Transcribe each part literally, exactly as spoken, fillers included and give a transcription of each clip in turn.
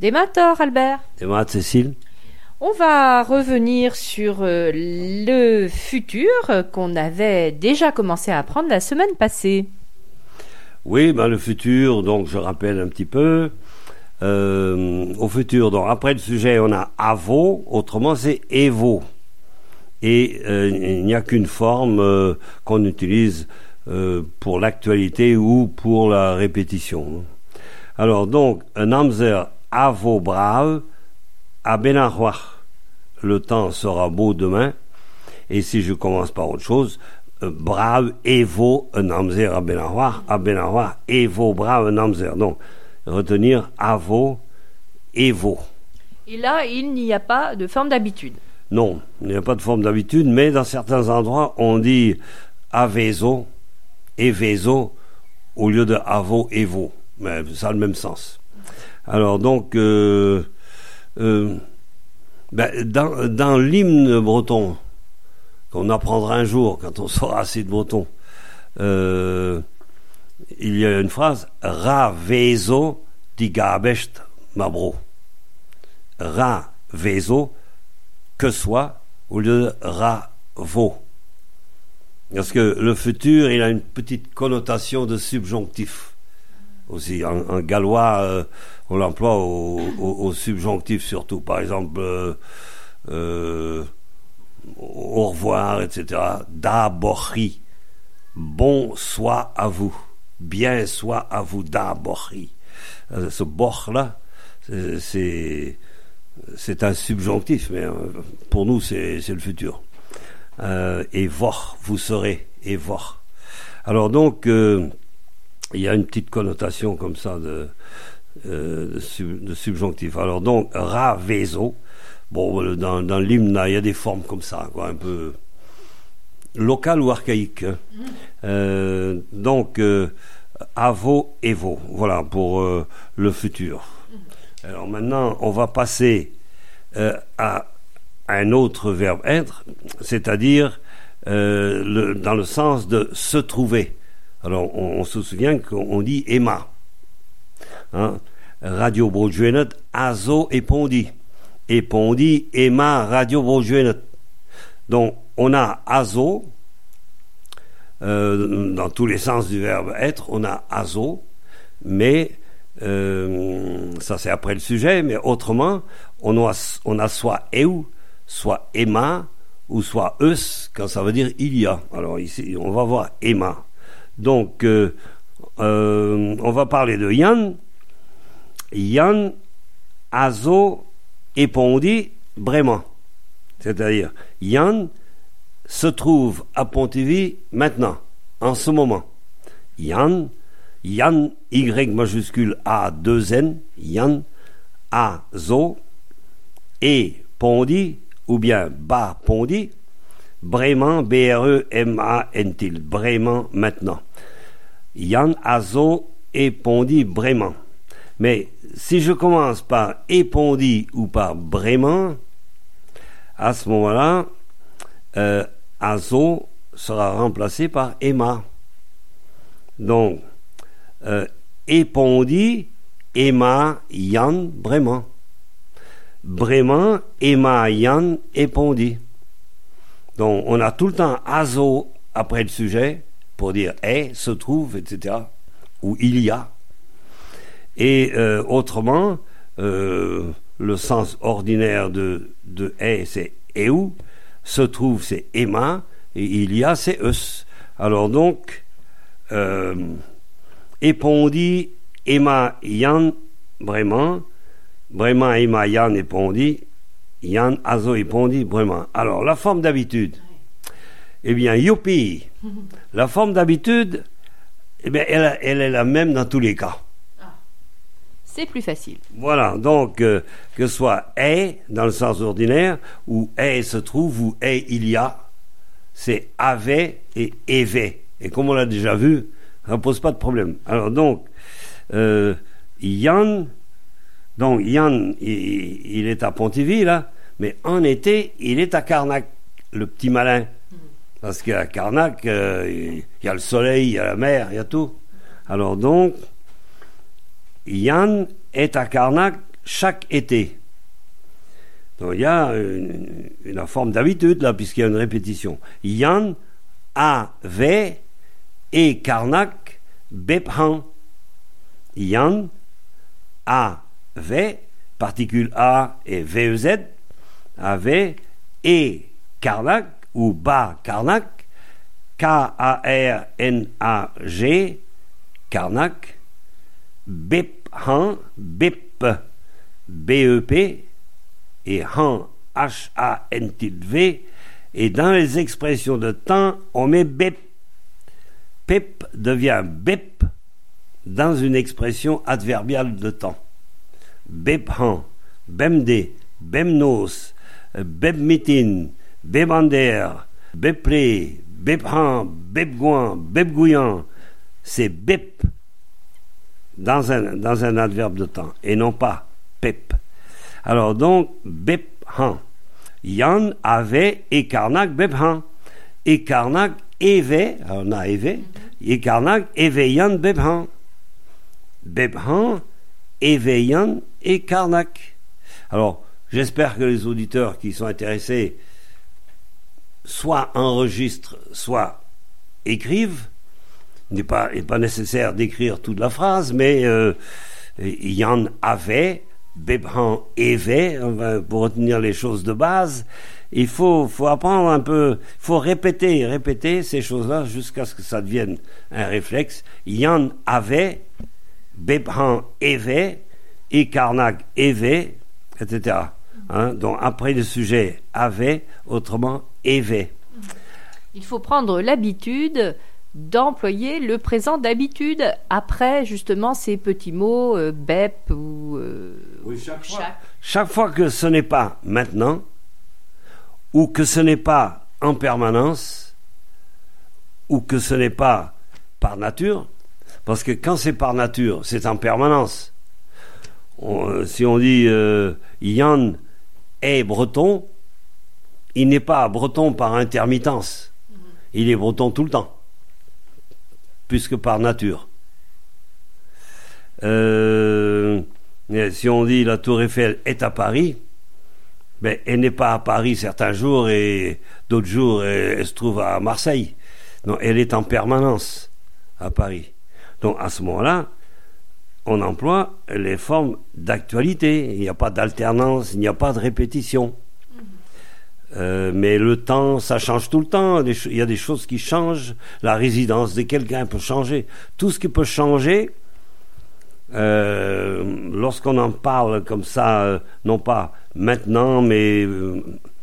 Des maths, Albert. Des maths, Cécile. On va revenir sur euh, le futur euh, qu'on avait déjà commencé à apprendre la semaine passée. Oui, ben le futur, donc je rappelle un petit peu. Euh, au futur, donc après le sujet, on a avo, autrement c'est evo. Et euh, il n'y a qu'une forme euh, qu'on utilise euh, pour l'actualité ou pour la répétition. Alors donc, un amzer avo brave, à benarroir. Le temps sera beau demain. Et si je commence par autre chose, euh, brave, evo, un amzer à benarroir, à benarroir, evo, brave, un amzer. Donc, retenir avo, evo. Et là, il n'y a pas de forme d'habitude. Non, il n'y a pas de forme d'habitude, mais dans certains endroits, on dit avezo, evezo, au lieu de avo, evo. Mais ça a le même sens. Alors donc, euh, euh, ben, dans, dans l'hymne breton, qu'on apprendra un jour quand on saura assez de breton, euh, il y a une phrase Ra-vezo di gabecht mabro. Ra-vezo, que soit, au lieu de ra-vo. Parce que le futur, il a une petite connotation de subjonctif. Aussi, en, en gallois, euh, on l'emploie au, au, au subjonctif surtout. Par exemple, euh, euh, au revoir, et cetera. D'abord-ri. Bon soit à vous. Bien soit à vous, d'abord-ri. Euh, ce bor-là, c'est, c'est, c'est un subjonctif, mais euh, pour nous, c'est, c'est le futur. Euh, et vor, vous serez, et vor. Alors donc, euh, il y a une petite connotation comme ça de, euh, de, sub, de subjonctif. Alors donc, ra-vezo, bon, dans, dans l'hymne, il y a des formes comme ça, quoi, un peu locales ou archaïques. Hein. Mmh. Euh, donc, euh, avo, evo, voilà, pour euh, le futur. Mmh. Alors maintenant, on va passer euh, à un autre verbe être, c'est-à-dire euh, le, dans le sens de se trouver. Alors, on, on se souvient qu'on dit Emma. Hein? Radio Brojuenet, Azo épondi. Épondi, Emma, Radio Brojuenet. Donc, on a Azo, euh, dans tous les sens du verbe être, on a Azo, mais euh, ça c'est après le sujet, mais autrement, on a, on a soit Eu, soit Emma, ou soit Eus, quand ça veut dire il y a. Alors ici, on va voir Emma. Donc, euh, euh, on va parler de Yann. Yann, Azo, épondi, vraiment. C'est-à-dire, Yann se trouve à Pontivy maintenant, en ce moment. Yann, Yann, Y majuscule A deux N, Yann, Azo, et Pondi, ou bien Ba Pondi, Vraiment, B R E M A N T I L, vraiment maintenant. Yann, Azo, épondi, vraiment. Mais si je commence par épondi ou par vraiment, à ce moment-là, euh, Azo sera remplacé par Emma. Donc, euh, épondi, Emma, Yann, vraiment. Vraiment, Emma, Yann, épondi. Donc, on a tout le temps Azo après le sujet pour dire est, se trouve, et cetera. Ou il y a. Et euh, autrement, euh, le sens ordinaire de, de est, c'est eu, se trouve, c'est Emma, et il y a, c'est eus. Alors donc, euh, épondi, Emma, Yann, vraiment, vraiment, Emma, Yann, épondi, Yann, Azo, épondi, vraiment. Alors, la forme d'habitude. Eh bien, youpi. La forme d'habitude, eh bien, elle, elle est la même dans tous les cas. Ah, c'est plus facile. Voilà, donc, euh, que ce soit est, dans le sens ordinaire, ou est se trouve, ou est il y a, c'est avait et évé. Et comme on l'a déjà vu, ça ne pose pas de problème. Alors, donc, euh, Yann, donc, Yann, il, il est à Pontivy, là, mais en été, il est à Carnac, le petit malin. Parce qu'à Carnac, euh, il y a le soleil, il y a la mer, il y a tout. Alors donc, Yann est à Carnac chaque été. Donc il y a une, une forme d'habitude là, puisqu'il y a une répétition. Yan, avait, et Karnak, Bephan. Yan, avait, particule A et V E Z, avait, et Karnak, ou Ba Karnak, K A R N A G, Karnak, Bephan, Bep, B E P, et Han, H A N T V, et dans les expressions de temps, on met Bep. Pep devient Bep dans une expression adverbiale de temps. Bephan, Bemde, Bemnos, Bebmitin, Bebander, Beplé, Bephan, Bepgouin, Bepgouillan, c'est Bep dans un, dans un adverbe de temps, et non pas Pep. Alors donc, Bephan. Yan, avait, et Karnak, Bephan. Et Karnak, Eve, on a Eve, et Karnak, Eve, Yan, Bephan. Bephan, Eve, Yan, et Karnak. Alors, j'espère que les auditeurs qui sont intéressés soit enregistrent, soit écrivent. Il n'est pas, il n'est pas nécessaire d'écrire toute la phrase, mais euh, Yan avait, Bephan avait, enfin, pour retenir les choses de base, il faut, faut apprendre un peu, il faut répéter, répéter ces choses-là jusqu'à ce que ça devienne un réflexe. Yan avait, Bephan avait, et Karnak avait, et cetera. Hein? Donc après le sujet avait, autrement avait. Il faut prendre l'habitude d'employer le présent d'habitude après justement ces petits mots euh, bep ou euh, oui, chaque, chaque. Fois, chaque fois que ce n'est pas maintenant ou que ce n'est pas en permanence ou que ce n'est pas par nature, parce que quand c'est par nature c'est en permanence. On, si on dit euh, Yann est breton, il n'est pas breton par intermittence, mm-hmm. il est breton tout le temps puisque par nature. Euh, si on dit la Tour Eiffel est à Paris, ben, elle n'est pas à Paris certains jours et d'autres jours elle, elle se trouve à Marseille. Non, elle est en permanence à Paris. Donc à ce moment-là, on emploie les formes d'actualité. Il n'y a pas d'alternance, il n'y a pas de répétition. Euh, mais le temps, ça change tout le temps. Il y a des choses qui changent. La résidence de quelqu'un peut changer. Tout ce qui peut changer, euh, lorsqu'on en parle comme ça, euh, non pas maintenant, mais euh,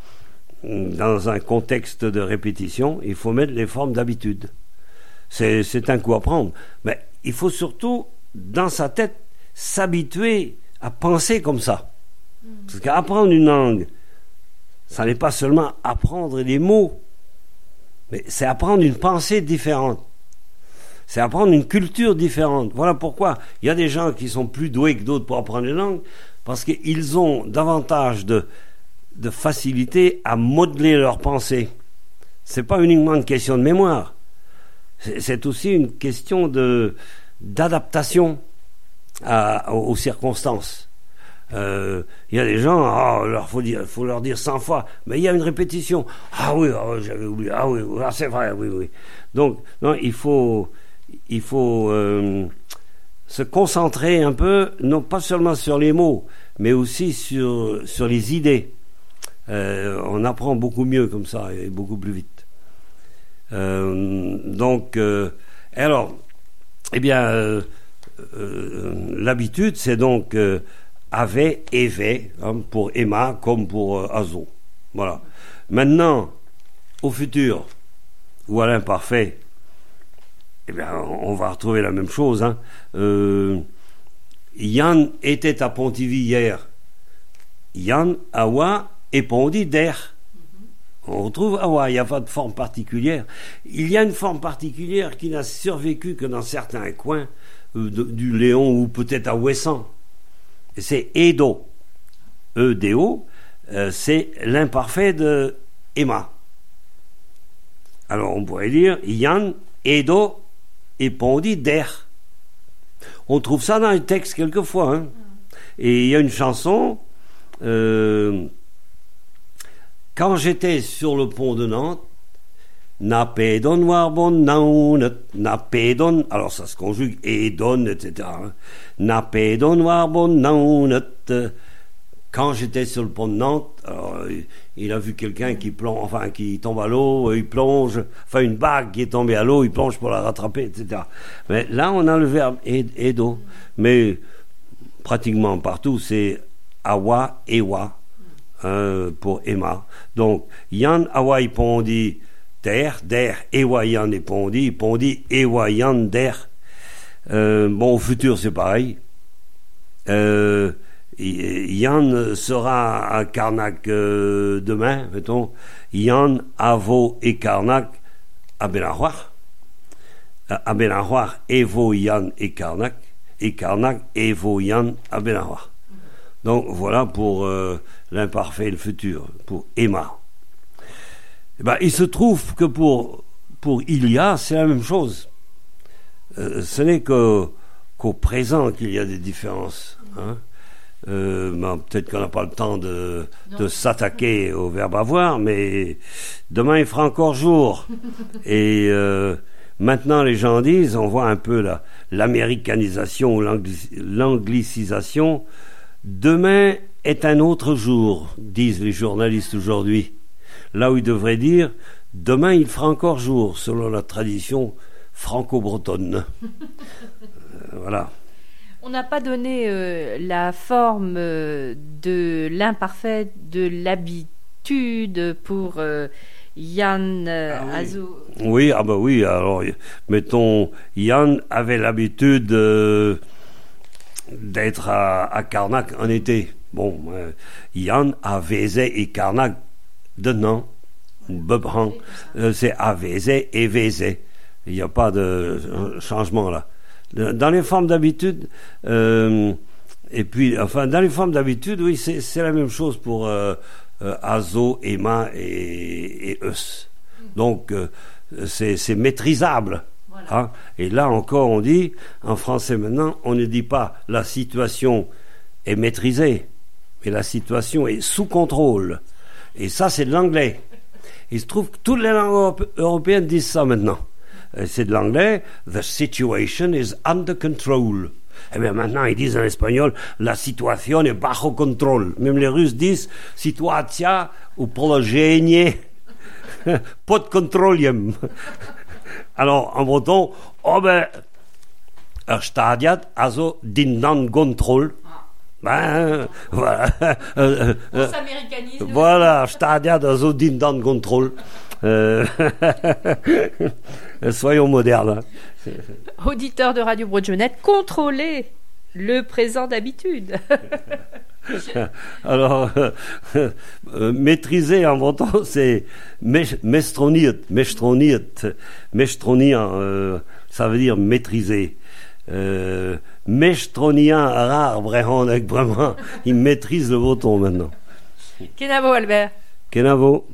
dans un contexte de répétition, il faut mettre les formes d'habitude. C'est, c'est un coup à prendre. Mais il faut surtout, dans sa tête, s'habituer à penser comme ça. Parce qu'apprendre une langue, ça n'est pas seulement apprendre des mots, mais c'est apprendre une pensée différente. C'est apprendre une culture différente. Voilà pourquoi il y a des gens qui sont plus doués que d'autres pour apprendre les langues, parce qu'ils ont davantage de, de facilité à modeler leur pensée. C'est pas uniquement une question de mémoire, c'est, c'est aussi une question de, d'adaptation à, aux, aux circonstances. Il euh, y a des gens, oh, leur faut dire, faut leur dire cent fois, mais il y a une répétition. Ah oui, oh, j'avais oublié. Ah oui, ah, c'est vrai, oui, oui. Donc, non, il faut, il faut euh, se concentrer un peu, non pas seulement sur les mots, mais aussi sur sur les idées. Euh, on apprend beaucoup mieux comme ça et beaucoup plus vite. Euh, donc, euh, alors, eh bien, euh, euh, l'habitude, c'est donc euh, avait, avait, hein, pour Emma comme pour euh, Azo. Voilà. Maintenant, au futur, ou à l'imparfait, eh bien, on va retrouver la même chose. Hein. Euh, Yann était à Pontivy hier. Yann, Awa, et Pondi d'air. On retrouve Awa, il n'y a pas de forme particulière. Il y a une forme particulière qui n'a survécu que dans certains coins euh, de, du Léon ou peut-être à Ouessant. C'est Edo. E D O, euh, c'est l'imparfait de Emma. Alors on pourrait dire Yann, Edo et Pondi d'air. On trouve ça dans les textes quelquefois. Hein. Et il y a une chanson, euh, quand j'étais sur le pont de Nantes, na pédon war bon naunet, na pédon, alors ça se conjugue et donne, et cetera. Hein. Na pédon war bon naunet. Quand j'étais sur le pont de Nantes, alors, il a vu quelqu'un qui plonge, enfin qui tombe à l'eau, il plonge, enfin une bague qui est tombée à l'eau, il plonge pour la rattraper, et cetera. Mais là, on a le verbe edo, mais pratiquement partout, c'est awa, ewa, hein, pour Emma. Donc, yan awa il pondit der, der, ewa yan il pondit, il pondit ewa yan der. Euh, bon, au futur, c'est pareil. Euh, Yann sera à Carnac euh, demain, mettons. Yann, Avo et Carnac à Benaroir. À Benaroir, Evo, Yann et Carnac. Et Carnac, Evo, Yann à Benaroir. Donc voilà pour euh, l'imparfait et le futur, pour Emma. Et ben, il se trouve que pour, pour Ilia, c'est la même chose. Euh, ce n'est que, qu'au présent qu'il y a des différences. Hein. Euh, ben, peut-être qu'on n'a pas le temps de, de s'attaquer au verbe avoir, mais demain il fera encore jour. Et euh, maintenant les gens disent, on voit un peu la, l'américanisation ou l'angli- l'anglicisation. Demain est un autre jour, disent les journalistes aujourd'hui. Là où ils devraient dire, demain il fera encore jour, selon la tradition franco-bretonne. euh, voilà. On n'a pas donné euh, la forme euh, de l'imparfait de l'habitude pour euh, Yann euh, ah oui. Azo. Oui, ah bah oui, alors mettons, Yann avait l'habitude euh, d'être à, à Carnac en été. Bon, euh, Yann a Vézé et Carnac dedans, Bebran, euh, c'est à Vézé et Vézé. Il n'y a pas de euh, changement là. Dans les formes d'habitude, euh, et puis, enfin, dans les formes d'habitude, oui, c'est, c'est la même chose pour euh, euh, Azo, Emma et, et Eus. Donc, euh, c'est, c'est maîtrisable. Voilà. Hein. Et là encore, on dit, en français maintenant, on ne dit pas la situation est maîtrisée, mais la situation est sous contrôle. Et ça, c'est de l'anglais. Il se trouve que toutes les langues européennes disent ça maintenant. C'est de l'anglais, the situation is under control. Eh bien maintenant, ils disent en espagnol, la situation est bajo contrôle. Même les Russes disent, situatia ou poложение, pas de contrôle. Alors, en breton, oh ben, er stadiat also dindan contrôle. Ben, voilà. On s'américanise. Voilà, stadiat also dindan contrôle. Euh, soyons modernes. Auditeurs de Radio Broadjeunette, contrôlez le présent d'habitude. Alors, euh, euh, maîtriser en breton, c'est mestroniert, mestroniert, mestronian, euh, ça veut dire maîtriser. Euh, mestronian rare, vraiment, vraiment, il maîtrise le breton maintenant. Kenavo Albert. Kenavo.